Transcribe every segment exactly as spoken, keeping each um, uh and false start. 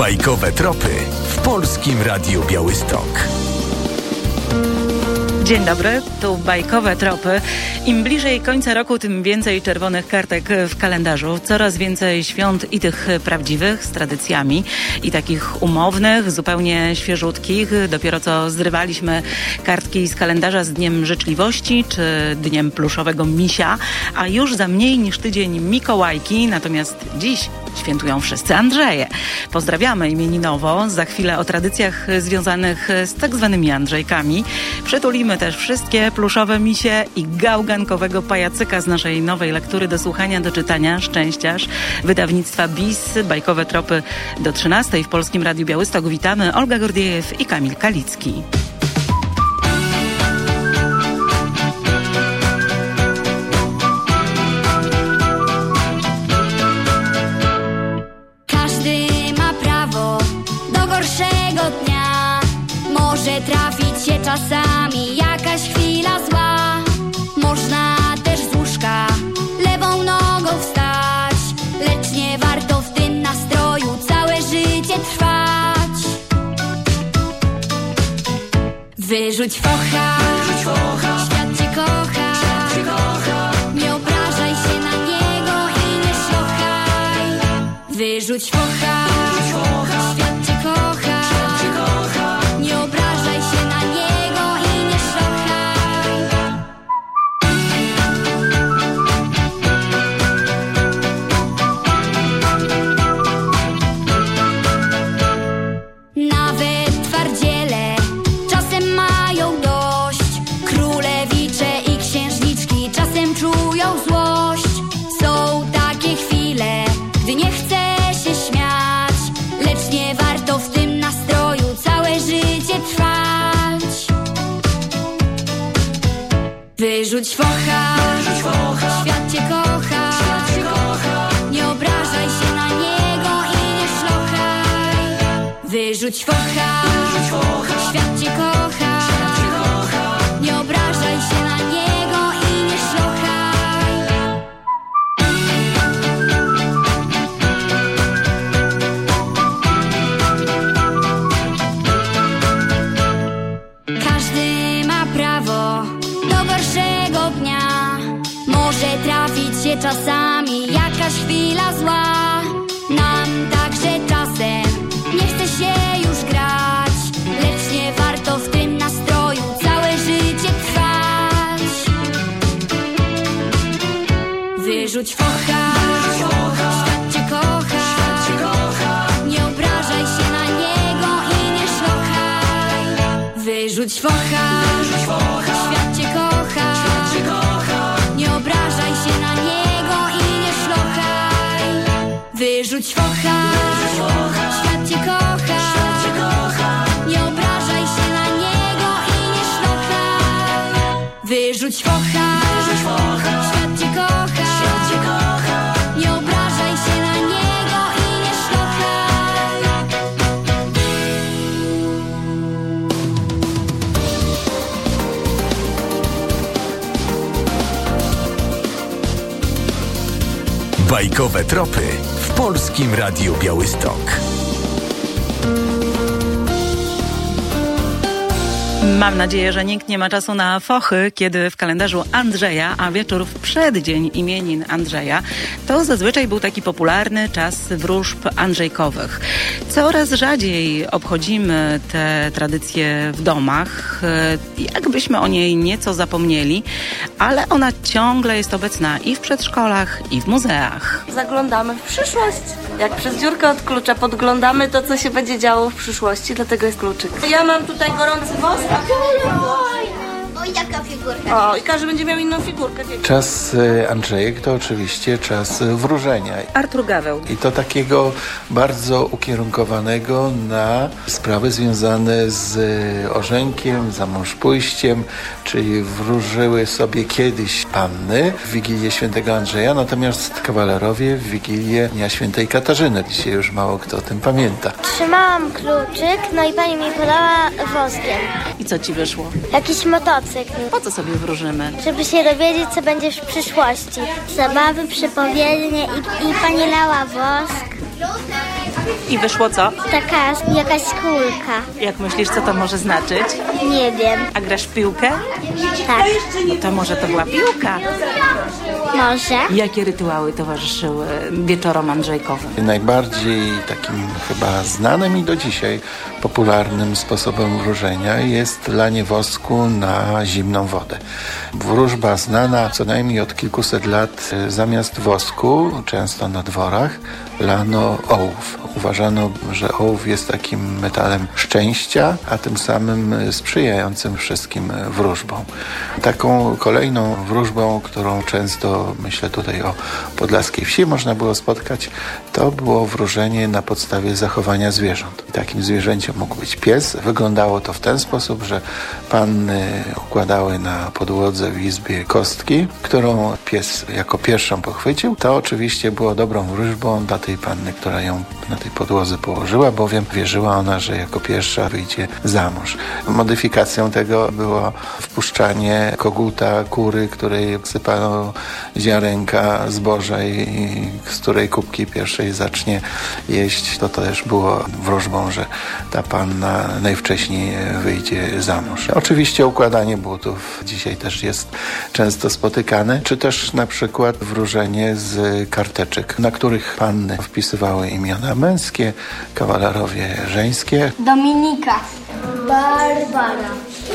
Bajkowe tropy w Polskim Radiu Białystok. Dzień dobry, tu Bajkowe tropy. Im bliżej końca roku, tym więcej czerwonych kartek w kalendarzu. Coraz więcej świąt i tych prawdziwych, z tradycjami, i takich umownych, zupełnie świeżutkich. Dopiero co zrywaliśmy kartki z kalendarza z Dniem Życzliwości czy Dniem Pluszowego Misia, a już za mniej niż tydzień Mikołajki, natomiast dziś świętują wszyscy Andrzeje. Pozdrawiamy imieninowo. Za chwilę o tradycjach związanych z tak zwanymi Andrzejkami. Przytulimy też wszystkie pluszowe misie i gałgankowego pajacyka z naszej nowej lektury do słuchania, do czytania Szczęściarz wydawnictwa B I S. Bajkowe tropy do trzynastej w Polskim Radiu Białystok. Witamy, Olga Gordiejew i Kamil Kalicki. Trafić się czasami jakaś chwila zła. Można też z łóżka lewą nogą wstać, lecz nie warto w tym nastroju całe życie trwać. Wyrzuć focha, Wyrzuć focha. Świat cię kocha, Świat cię kocha. Nie obrażaj się na niego i nie szlochaj. Wyrzuć focha, Wyrzuć focha. Świat cię kocha, Świat cię kocha. Nie obrażaj się na niego i nie szlochaj. Nawet twardziele czasem mają dość. Królewicze i księżniczki czasem czują złość. Są takie chwile, gdy nie chce się śmiać, lecz nie warto w tym nastroju całe życie trwać. Wyrzuć focha, Wyrzuć focha. Świat cię kocha, Świat cię kocha. Nie obrażaj się na niego i nie szlochaj. Wyrzuć focha, Wyrzuć focha. Świat cię kocha, Świat cię kocha. Nie obrażaj się na niego i nie szlochaj. Każdy ma prawo do gorszego dnia. Może trafić się czasami jakaś chwila zła. Nam także czasem nie chce się już grać, lecz nie warto w tym nastroju całe życie trwać. Wyrzuć focha, Wyrzuć focha. Świat cię kocha, Świat cię kocha. Nie obrażaj się na niego i nie szlochaj. Wyrzuć focha, Wyrzuć focha. Świat cię kocha, Świat cię kocha. Nie obrażaj się na niego i nie szlochaj. Wyrzuć focha, Wyrzuć focha. Świat cię kocha, Świat cię kocha. Nie obrażaj się na niego i nie szlochaj. Wyrzuć focha, Wyrzuć focha. Świat cię kocha, Świat cię kocha. Nie obrażaj się na niego i nie szlochaj. Bajkowe tropy w Polskim Radiu Białystok. Mam nadzieję, że nikt nie ma czasu na fochy, kiedy w kalendarzu Andrzeja, a wieczór w przeddzień imienin Andrzeja, to zazwyczaj był taki popularny czas wróżb andrzejkowych. Coraz rzadziej obchodzimy te tradycje w domach, jakbyśmy o niej nieco zapomnieli, ale ona ciągle jest obecna i w przedszkolach, i w muzeach. Zaglądamy w przyszłość. Jak przez dziurkę od klucza podglądamy to, co się będzie działo w przyszłości, dlatego jest kluczyk. Ja mam tutaj gorący wosk. Oj, jaka figurka. O, i każdy będzie miał inną figurkę. Czas Andrzejek to oczywiście czas wróżenia. Artur Gaweł. I to takiego bardzo ukierunkowanego na sprawy związane z orzenkiem, za mąż pójściem, czyli wróżyły sobie kiedyś panny w Wigilię Świętego Andrzeja, natomiast kawalerowie w Wigilię Dnia Świętej Katarzyny. Dzisiaj już mało kto o tym pamięta. Trzymałam kluczyk, no i pani mi polała woskiem. I co ci wyszło? Jakiś motocykl. Po co sobie wróżymy? Żeby się dowiedzieć, co będzie w przyszłości. Zabawy, przypowiednie i, i pani lała wosk. I wyszło co? Taka jakaś kulka. Jak myślisz, co to może znaczyć? Nie wiem. A grasz w piłkę? Tak. No to może to była piłka. Może. Jakie rytuały towarzyszyły wieczorom andrzejkowym? Najbardziej takim chyba znanym i do dzisiaj popularnym sposobem wróżenia jest lanie wosku na zimną wodę. Wróżba znana co najmniej od kilkuset lat, zamiast wosku, często na dworach, lano ołów. Uważano, że ołów jest takim metalem szczęścia, a tym samym sprzyjającym wszystkim wróżbom. Taką kolejną wróżbą, którą często, myślę tutaj o podlaskiej wsi, można było spotkać, to było wróżenie na podstawie zachowania zwierząt. I takim zwierzęciem mógł być pies. Wyglądało to w ten sposób, że panny układały na podłodze w izbie kostki, którą pies jako pierwszą pochwycił. To oczywiście było dobrą wróżbą dla tej panny, która ją na tej podłodze położyła, bowiem wierzyła ona, że jako pierwsza wyjdzie za mąż. Modyfikacją tego było wpuszczanie koguta, kury, której sypano ziarenka zboża i z której kubki pierwszej zacznie jeść. To też było wróżbą, że ta panna najwcześniej wyjdzie za mąż. Oczywiście układanie butów dzisiaj też jest często spotykane, czy też na przykład wróżenie z karteczek, na których panny wpisywały imiona męskie, kawalerowie żeńskie. Dominika. Barbara.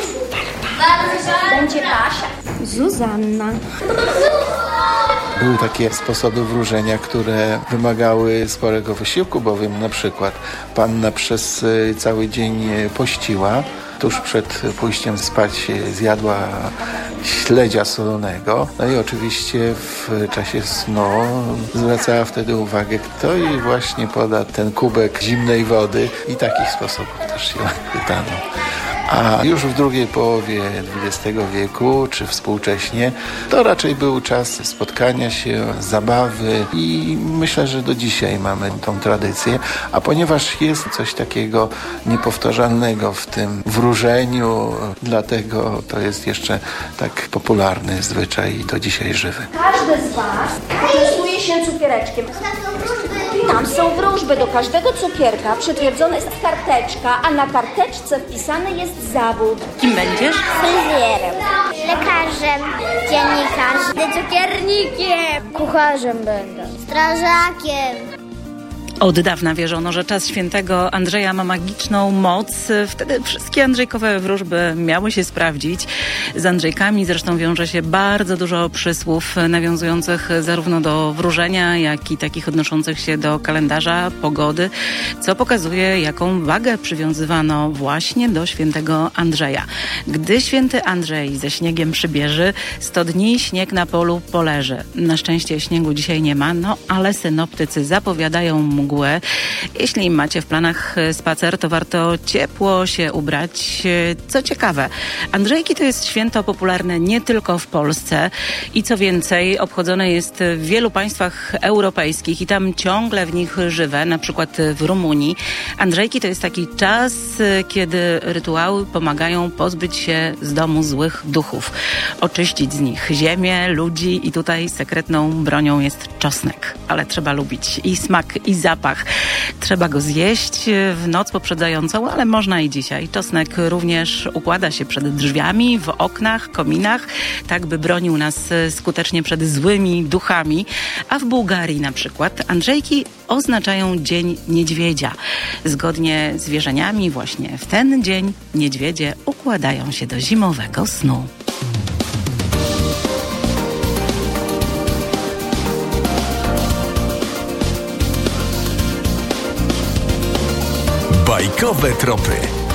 Będzie Kasia. Zuzanna. Były takie sposoby wróżenia, które wymagały sporego wysiłku, bowiem na przykład panna przez cały dzień pościła, tuż przed pójściem spać zjadła śledzia solonego. No i oczywiście w czasie snu zwracała wtedy uwagę, kto jej właśnie poda ten kubek zimnej wody i takich sposobów też się pytano. A już w drugiej połowie dwudziestego wieku, czy współcześnie, to raczej był czas spotkania się, zabawy i myślę, że do dzisiaj mamy tą tradycję. A ponieważ jest coś takiego niepowtarzalnego w tym wróżeniu, dlatego to jest jeszcze tak popularny zwyczaj i do dzisiaj żywy. Każdy z Was częstuje się cukiereczkiem. Tam są wróżby. Do każdego cukierka przytwierdzona jest karteczka, a na karteczce wpisany jest zawód. Kim będziesz? Fryzjerem. Lekarzem. Dziennikarzem. Cukiernikiem. Kucharzem będę. Strażakiem. Od dawna wierzono, że czas świętego Andrzeja ma magiczną moc. Wtedy wszystkie andrzejkowe wróżby miały się sprawdzić. Z Andrzejkami zresztą wiąże się bardzo dużo przysłów nawiązujących zarówno do wróżenia, jak i takich odnoszących się do kalendarza, pogody, co pokazuje, jaką wagę przywiązywano właśnie do świętego Andrzeja. Gdy święty Andrzej ze śniegiem przybierze, sto dni śnieg na polu poleży. Na szczęście śniegu dzisiaj nie ma, no ale synoptycy zapowiadają mgłę. Jeśli macie w planach spacer, to warto ciepło się ubrać. Co ciekawe, Andrzejki to jest święto popularne nie tylko w Polsce i co więcej, obchodzone jest w wielu państwach europejskich i tam ciągle w nich żywe, na przykład w Rumunii. Andrzejki to jest taki czas, kiedy rytuały pomagają pozbyć się z domu złych duchów, oczyścić z nich ziemię, ludzi i tutaj sekretną bronią jest czosnek, ale trzeba lubić i smak, i zapach. Trzeba go zjeść w noc poprzedzającą, ale można i dzisiaj. Czosnek również układa się przed drzwiami, w oknach, kominach, tak by bronił nas skutecznie przed złymi duchami. A w Bułgarii na przykład Andrzejki oznaczają Dzień Niedźwiedzia. Zgodnie z wierzeniami właśnie w ten dzień niedźwiedzie układają się do zimowego snu. Bajkowe tropy.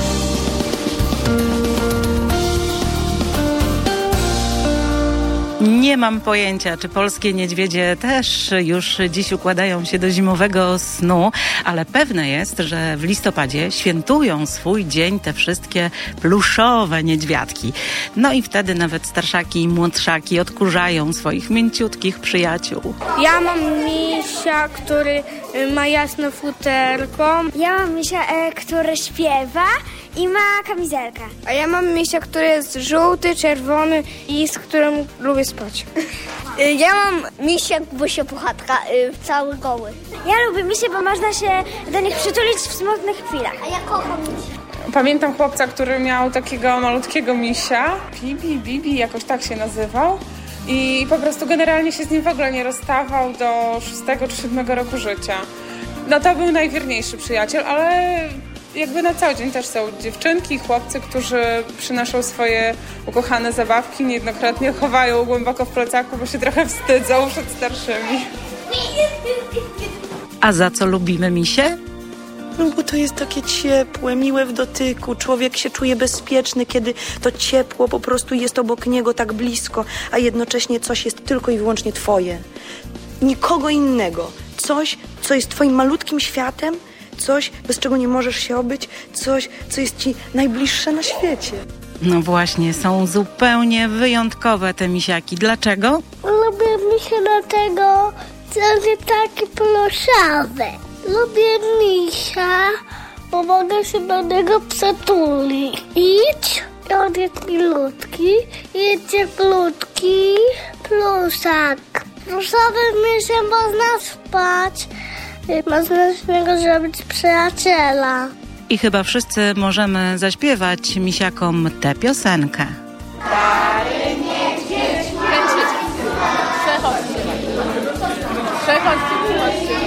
Nie mam pojęcia, czy polskie niedźwiedzie też już dziś układają się do zimowego snu, ale pewne jest, że w listopadzie świętują swój dzień te wszystkie pluszowe niedźwiadki. No i wtedy nawet starszaki i młodszaki odkurzają swoich mięciutkich przyjaciół. Ja mam misia, który ma jasne futerko. Ja mam misia, e, który śpiewa i ma kamizelkę. A ja mam misia, który jest żółty, czerwony i z którym lubię spać. spać. Ja mam misia, Busia Puchatka, cały goły. Ja lubię misie, bo można się do nich przytulić w smutnych chwilach. A ja kocham misie. Pamiętam chłopca, który miał takiego malutkiego misia. Bibi, Bibi, jakoś tak się nazywał. I po prostu generalnie się z nim w ogóle nie rozstawał do szóstego czy siódmego roku życia. No to był najwierniejszy przyjaciel, ale jakby na co dzień też są dziewczynki i chłopcy, którzy przynoszą swoje ukochane zabawki, niejednokrotnie chowają głęboko w plecaku, bo się trochę wstydzą przed starszymi. A za co lubimy misie? No bo to jest takie ciepłe, miłe w dotyku. Człowiek się czuje bezpieczny, kiedy to ciepło po prostu jest obok niego tak blisko, a jednocześnie coś jest tylko i wyłącznie twoje. Nikogo innego. Coś, co jest twoim malutkim światem, coś, bez czego nie możesz się obyć, coś, co jest ci najbliższe na świecie. No właśnie, są zupełnie wyjątkowe te misiaki. Dlaczego? Lubię misie dlatego, że jest taki pluszowy. Lubię misia, bo mogę się do niego przytulić. Idź, on jest milutki, jest cieplutki, pluszak. Pluszowym misiem można spać, można z niego zrobić przyjaciela. I chyba wszyscy możemy zaśpiewać misiakom tę piosenkę. Stary niedźwiedź, przechodźcie. Przechodźcie, przechodźcie.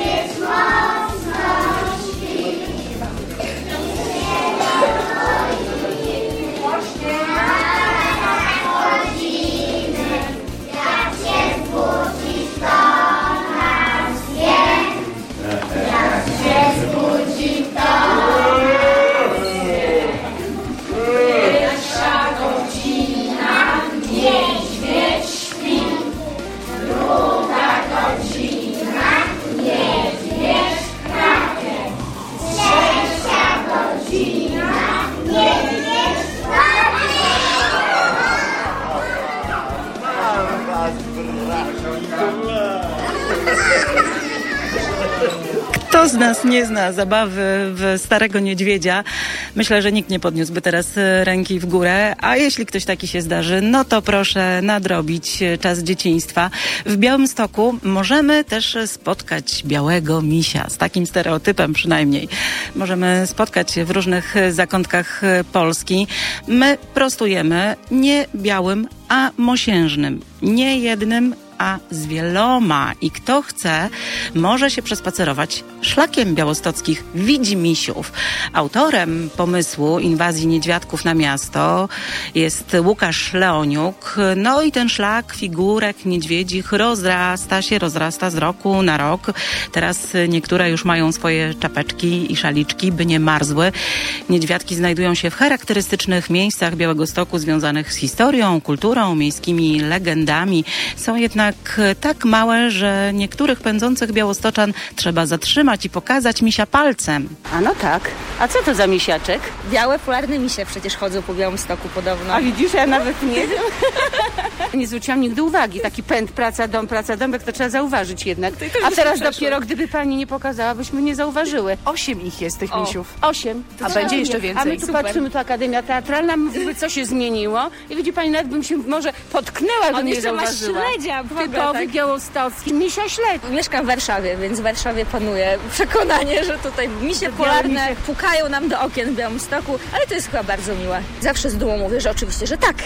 Kto z nas nie zna zabawy w Starego Niedźwiedzia? Myślę, że nikt nie podniósłby teraz ręki w górę, a jeśli ktoś taki się zdarzy, no to proszę nadrobić czas dzieciństwa. W Białymstoku możemy też spotkać białego misia, z takim stereotypem przynajmniej. Możemy spotkać się w różnych zakątkach Polski. My prostujemy nie białym, a mosiężnym. Nie jednym, a z wieloma. I kto chce, może się przespacerować szlakiem białostockich widzimisiów. Autorem pomysłu inwazji niedźwiadków na miasto jest Łukasz Leoniuk. No i ten szlak figurek niedźwiedzich rozrasta się, rozrasta z roku na rok. Teraz niektóre już mają swoje czapeczki i szaliczki, by nie marzły. Niedźwiadki znajdują się w charakterystycznych miejscach Białegostoku związanych z historią, kulturą, miejskimi legendami. Są jednak tak małe, że niektórych pędzących białostoczan trzeba zatrzymać i pokazać misia palcem. A no tak. A co to za misiaczek? Białe, polarne misie przecież chodzą po Białymstoku podobno. A widzisz, ja nawet nie wiem. Nie zwróciłam nigdy uwagi. Taki pęd, praca, dom, praca, domek, to trzeba zauważyć jednak. A teraz dopiero, gdyby pani nie pokazała, byśmy nie zauważyły. Osiem ich jest, tych o, misiów. Osiem. To A będzie jeszcze więcej. A my tu Super. Patrzymy, to Akademia Teatralna, mówimy, co się zmieniło. I widzi pani, nawet bym się może potknęła, gdybym nie zauważyła. On jeszcze ma śledzia. Typowy tak. Białostocki, misia śledź. Mieszkam w Warszawie, więc w Warszawie panuje przekonanie, że tutaj misie polarne misie. Pukają nam do okien w Białymstoku, ale to jest chyba bardzo miłe. Zawsze z dumą mówię, że oczywiście, że tak.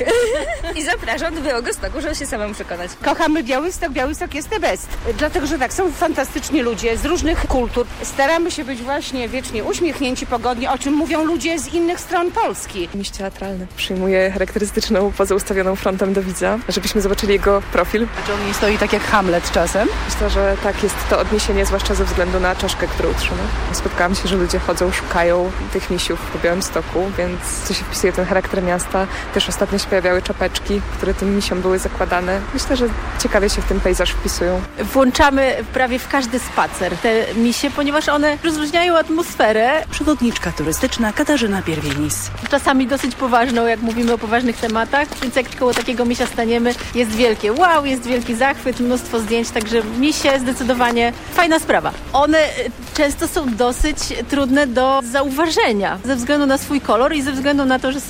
I zapraszam do Białegostoku, żeby się samemu przekonać. Kochamy Białystok, Białystok jest the best. Dlatego, że tak, są fantastyczni ludzie z różnych kultur. Staramy się być właśnie wiecznie uśmiechnięci, pogodni, o czym mówią ludzie z innych stron Polski. Miś teatralny przyjmuje charakterystyczną pozę ustawioną frontem do widza, żebyśmy zobaczyli jego profil. Czy on nie stoi tak jak Hamlet czasem? Myślę, że tak, jest to odniesienie, zwłaszcza ze względu na czaszkę, którą trzyma. Spotkałam się, że ludzie chodzą, szukają tych misiów po Białymstoku, więc co się wpisuje w ten charakter miasta. Też ostatnio się pojawiały czapeczki, które tym misiom były zakładane. Myślę, że ciekawie się w ten pejzaż wpisują. Włączamy prawie w każdy spacer te misie, ponieważ one rozluźniają atmosferę. Przewodniczka turystyczna Katarzyna Pierwinis. Czasami dosyć poważną, jak mówimy o poważnych tematach, więc jak koło takiego misia staniemy, jest wielkie wow, jest wielki zachwyt, mnóstwo zdjęć, także misie zdecydowanie fajna sprawa. One często są dosyć trudne do zauważenia ze względu na swój kolor i ze względu na to, że są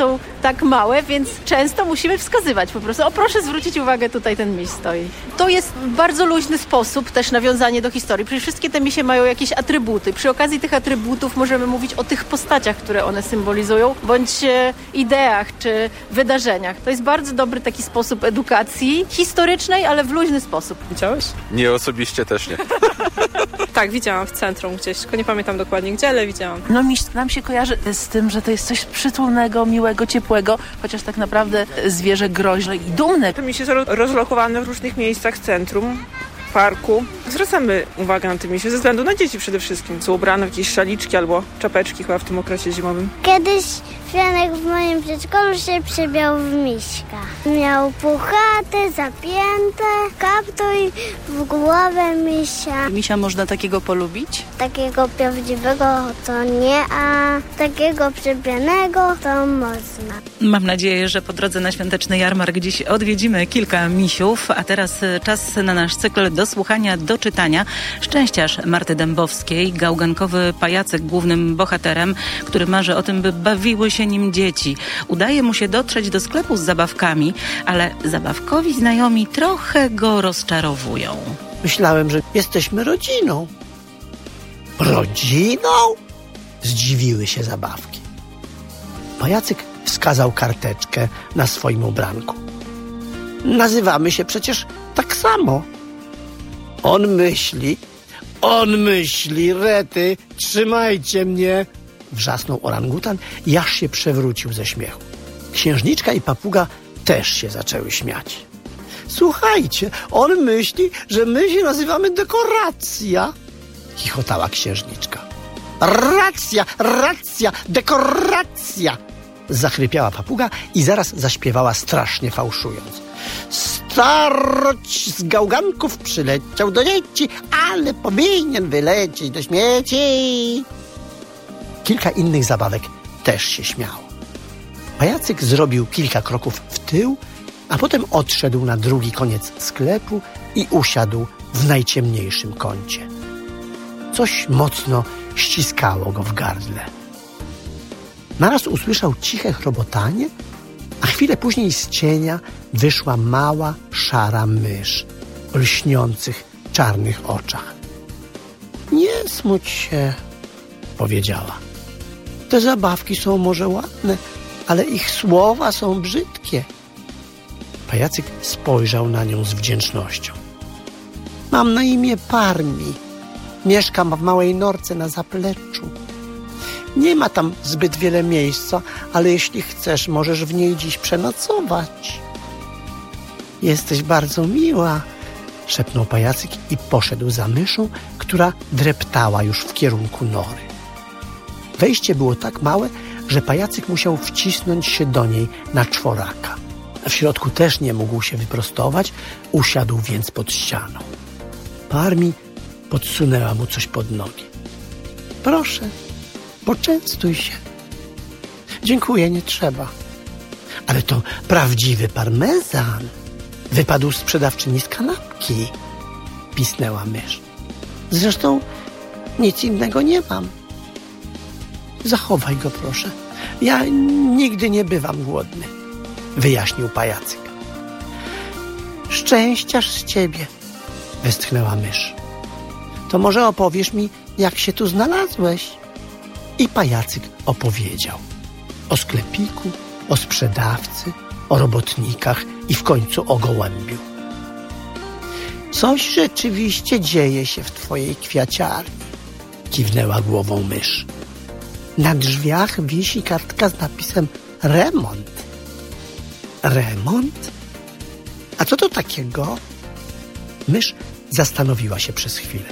tak małe, więc często musimy wskazywać po prostu. O, proszę zwrócić uwagę, tutaj ten miś stoi. To jest bardzo luźny sposób też nawiązanie do historii. Przecież wszystkie te misie mają jakieś atrybuty. Przy okazji tych atrybutów możemy mówić o tych postaciach, które one symbolizują, bądź ideach czy wydarzeniach. To jest bardzo dobry taki sposób edukacji historycznej, ale w luźny sposób. Widziałeś? Nie, osobiście też nie. Tak, widziałam w centrum gdzieś, tylko nie pamiętam dokładnie gdzie, ale widziałam. No miś nam się kojarzy z tym, że to jest coś przytulnego, miłego, ciepłego, chociaż tak naprawdę zwierzę groźne i dumne. To misie są rozlokowane w różnych miejscach centrum, parku. Zwracamy uwagę na te misie ze względu na dzieci przede wszystkim. Są ubrane w jakieś szaliczki albo czapeczki chyba w tym okresie zimowym. Kiedyś Fianek w moim przedszkolu się przebrał w miśka. Miał puchate, zapięte, kaptur w głowę misia. Misia można takiego polubić? Takiego prawdziwego to nie, a takiego przebranego to można. Mam nadzieję, że po drodze na świąteczny jarmark dziś odwiedzimy kilka misiów, a teraz czas na nasz cykl do słuchania, do czytania. Szczęściarz Marty Dębowskiej, gałgankowy pajacyk głównym bohaterem, który marzy o tym, by bawiły się nim dzieci. Udaje mu się dotrzeć do sklepu z zabawkami, ale zabawkowi znajomi trochę go rozczarowują. Myślałem, że jesteśmy rodziną. Rodziną? Zdziwiły się zabawki. Pajacyk wskazał karteczkę na swoim ubranku. Nazywamy się przecież tak samo. On myśli, on myśli, rety, trzymajcie mnie, wrzasnął orangutan i aż się przewrócił ze śmiechu. Księżniczka i papuga też się zaczęły śmiać. Słuchajcie, on myśli, że my się nazywamy dekoracja, chichotała księżniczka. Racja, racja, dekoracja, zachrypiała papuga i zaraz zaśpiewała strasznie fałszując. Staroć z gałganków przyleciał do dzieci, ale powinien wylecieć do śmieci. Kilka innych zabawek też się śmiało. Pajacyk zrobił kilka kroków w tył, a potem odszedł na drugi koniec sklepu i usiadł w najciemniejszym kącie. Coś mocno ściskało go w gardle. Naraz usłyszał ciche chrobotanie, a chwilę później z cienia wyszła mała, szara mysz o lśniących, czarnych oczach. Nie smuć się, powiedziała. Te zabawki są może ładne, ale ich słowa są brzydkie. Pajacyk spojrzał na nią z wdzięcznością. Mam na imię Parmi. Mieszkam w małej norce na zapleczu. Nie ma tam zbyt wiele miejsca, ale jeśli chcesz, możesz w niej dziś przenocować. Jesteś bardzo miła, szepnął pajacyk i poszedł za myszą, która dreptała już w kierunku nory. Wejście było tak małe, że pajacyk musiał wcisnąć się do niej na czworaka. W środku też nie mógł się wyprostować, usiadł więc pod ścianą. Parmi podsunęła mu coś pod nogi. Proszę, poczęstuj się. Dziękuję, nie trzeba. Ale to prawdziwy parmezan. Wypadł sprzedawczyni z kanapki, pisnęła mysz. Zresztą nic innego nie mam. Zachowaj go, proszę. Ja nigdy nie bywam głodny, wyjaśnił pajacyk. Szczęściarz z ciebie, westchnęła mysz. To może opowiesz mi, jak się tu znalazłeś? I pajacyk opowiedział. O sklepiku, o sprzedawcy, o robotnikach i w końcu o gołębiu. Coś rzeczywiście dzieje się w twojej kwiaciarni, kiwnęła głową mysz. Na drzwiach wisi kartka z napisem remont. Remont? A co to takiego? Mysz zastanowiła się przez chwilę.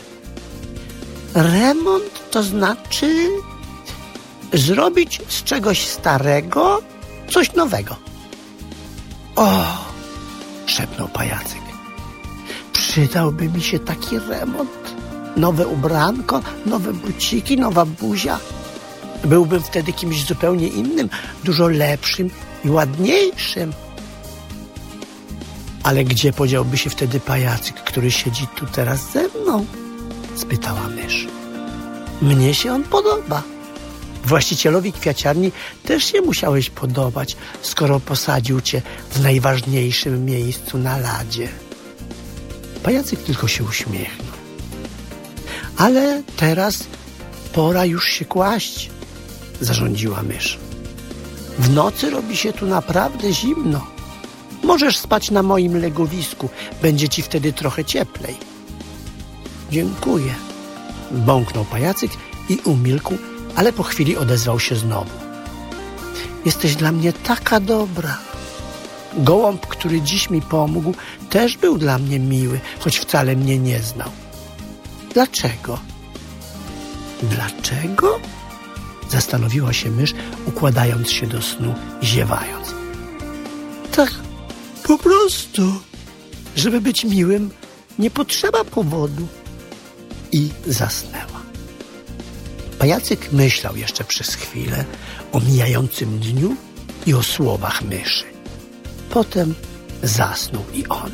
Remont to znaczy zrobić z czegoś starego coś nowego. O, szepnął pajacyk. Przydałby mi się taki remont. Nowe ubranko, nowe buciki, nowa buzia. Byłbym wtedy kimś zupełnie innym, dużo lepszym i ładniejszym. Ale gdzie podziałby się wtedy pajacyk, który siedzi tu teraz ze mną? Spytała mysz. Mnie się on podoba. Właścicielowi kwiaciarni też się musiałeś podobać, skoro posadził cię w najważniejszym miejscu na ladzie. Pajacyk tylko się uśmiechnął. Ale teraz pora już się kłaść, zarządziła mysz. W nocy robi się tu naprawdę zimno. Możesz spać na moim legowisku, będzie ci wtedy trochę cieplej. Dziękuję, bąknął pajacyk i umilkł, ale po chwili odezwał się znowu. Jesteś dla mnie taka dobra. Gołąb, który dziś mi pomógł, też był dla mnie miły, choć wcale mnie nie znał. Dlaczego? Dlaczego? Zastanowiła się mysz, układając się do snu i ziewając. Tak, po prostu. Żeby być miłym, nie potrzeba powodu. I zasnęła. Pajacyk myślał jeszcze przez chwilę o mijającym dniu i o słowach myszy. Potem zasnął i on.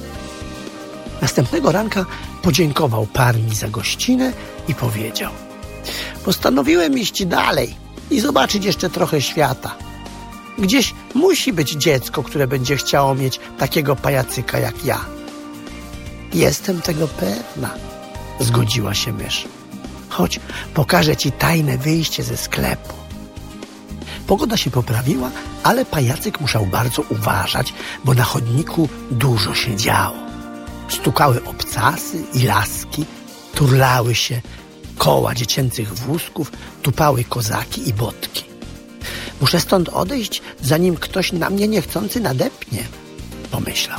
Następnego ranka podziękował parni za gościnę i powiedział: postanowiłem iść dalej i zobaczyć jeszcze trochę świata. Gdzieś musi być dziecko, które będzie chciało mieć takiego pajacyka jak ja. Jestem tego pewna, zgodziła się mysz. Chodź, pokażę ci tajne wyjście ze sklepu. Pogoda się poprawiła, ale pajacyk musiał bardzo uważać, bo na chodniku dużo się działo. Stukały obcasy i laski, turlały się koła dziecięcych wózków, tupały kozaki i botki. Muszę stąd odejść, zanim ktoś na mnie niechcący nadepnie, pomyślał.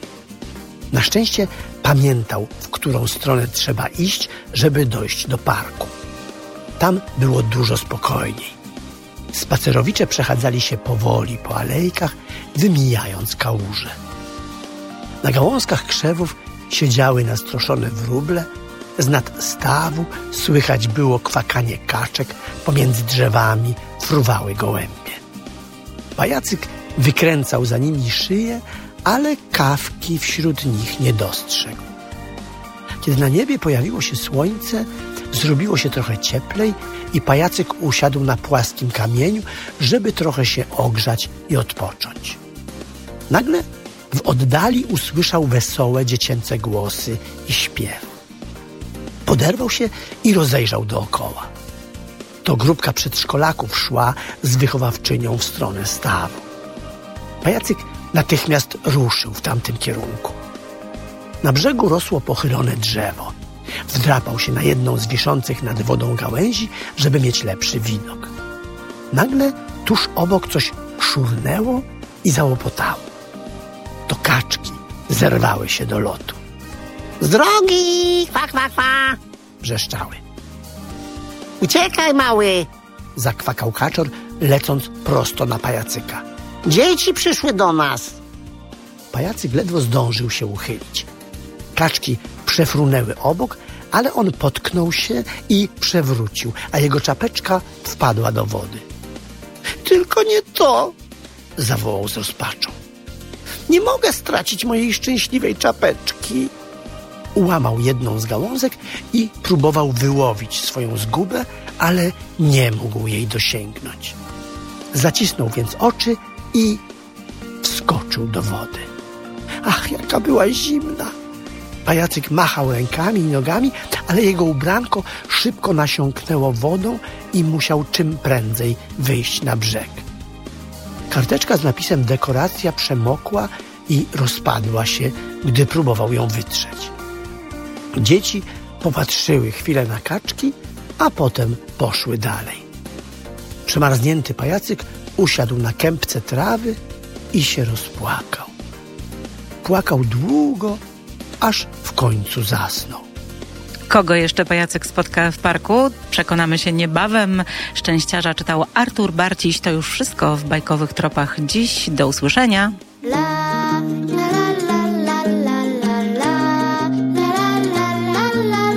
Na szczęście pamiętał, w którą stronę trzeba iść, żeby dojść do parku. Tam było dużo spokojniej. Spacerowicze przechadzali się powoli po alejkach, wymijając kałuże. Na gałązkach krzewów siedziały nastroszone wróble, z nad stawu słychać było kwakanie kaczek, pomiędzy drzewami fruwały gołębie. Pajacyk wykręcał za nimi szyję, ale kawki wśród nich nie dostrzegł. Kiedy na niebie pojawiło się słońce, zrobiło się trochę cieplej i pajacyk usiadł na płaskim kamieniu, żeby trochę się ogrzać i odpocząć. Nagle w oddali usłyszał wesołe dziecięce głosy i śpiew. Poderwał się i rozejrzał dookoła. To grupka przedszkolaków szła z wychowawczynią w stronę stawu. Pajacyk natychmiast ruszył w tamtym kierunku. Na brzegu rosło pochylone drzewo. Wdrapał się na jedną z wiszących nad wodą gałęzi, żeby mieć lepszy widok. Nagle tuż obok coś szurnęło i załopotało. To kaczki zerwały się do lotu. Z drogi! Kwa, kwa, kwa! Wrzeszczały. Uciekaj, mały! Zakwakał kaczor, lecąc prosto na pajacyka. Dzieci przyszły do nas! Pajacyk ledwo zdążył się uchylić. Kaczki przefrunęły obok, ale on potknął się i przewrócił, a jego czapeczka wpadła do wody. Tylko nie to! Zawołał z rozpaczą. Nie mogę stracić mojej szczęśliwej czapeczki. Ułamał jedną z gałązek i próbował wyłowić swoją zgubę, ale nie mógł jej dosięgnąć. Zacisnął więc oczy i wskoczył do wody. Ach, jaka była zimna! Pajacyk machał rękami i nogami, ale jego ubranko szybko nasiąknęło wodą i musiał czym prędzej wyjść na brzeg. Karteczka z napisem dekoracja przemokła i rozpadła się, gdy próbował ją wytrzeć. Dzieci popatrzyły chwilę na kaczki, a potem poszły dalej. Przemarznięty pajacyk usiadł na kępce trawy i się rozpłakał. Płakał długo, aż w końcu zasnął. Kogo jeszcze pajacyk spotka w parku? Przekonamy się niebawem. Szczęściarza czytał Artur Barciś. To już wszystko w bajkowych tropach dziś. Do usłyszenia. La, la, la, la, la, la, la, la, la, la, la,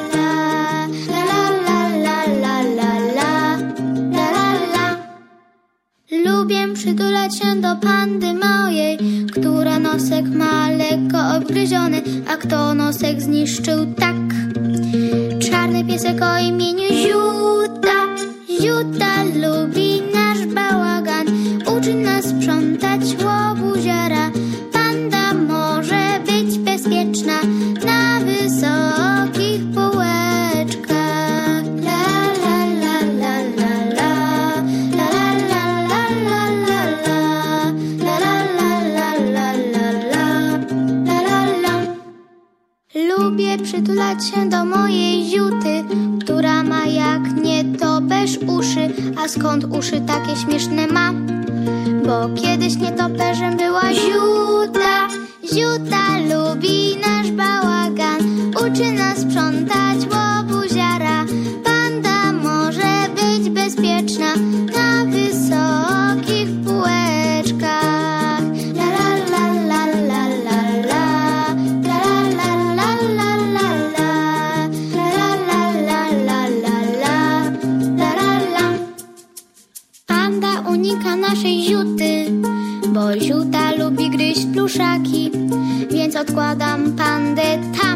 la, la. Lubię przytulać się do pandy mojej, która nosek ma lekko obgryziony, a kto nosek zniszczył tak? Czarny piesek o imieniu Ziuta, Ziuta. Ziuta lubi nasz bałagan, uczy nas sprzątać łobuziara. Panda może być bezpieczna na wysokich półeczkach. La la la la la la, la la la la la la, la la la la la la la, la la. Lubię przytulać się do mojej ziuty, która ma jak nietoperz uszy. A skąd uszy takie śmieszne ma? Bo kiedyś nietoperzem była ziuta. Ziuta lubi nasz bałagan, uczy nas sprzątać łobuziara. Panda może być bezpieczna na wysokich półeczkach. La la la la la la la, la la la la la la, la la la la la la, la la la. Panda unika naszej ziuty, bo ziuta lubi gryźć pluszaki, więc odkładam pandę tam.